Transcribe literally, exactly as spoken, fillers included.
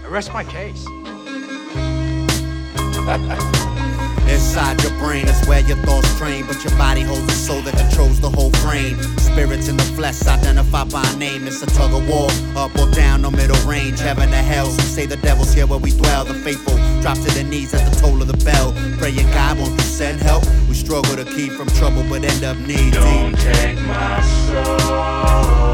I rest my case. Inside your brain is where your thoughts train, but your body holds the soul that controls the whole frame. Spirits in the flesh identified by name. It's a tug of war, up or down, no middle range. Heaven or hell, some say the devil's here where we dwell. The faithful drop to their knees at the toll of the bell. Praying God, won't you send help? We struggle to keep from trouble but end up needy. Don't take my soul.